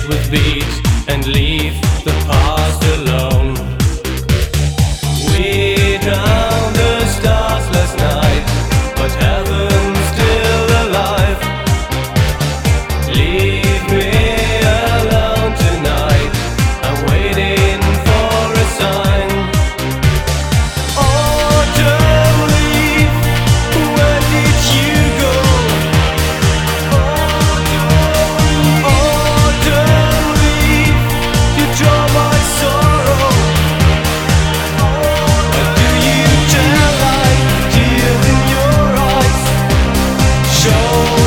with beat and leave the past alone. We drowned the stars last night, but heaven's still alive. Leave me alone tonight, I'm waiting for a sign. Autumn leaf, where did you go? Autumn leaf, you draw my sorrow. But do you tell like tears in your eyes? Show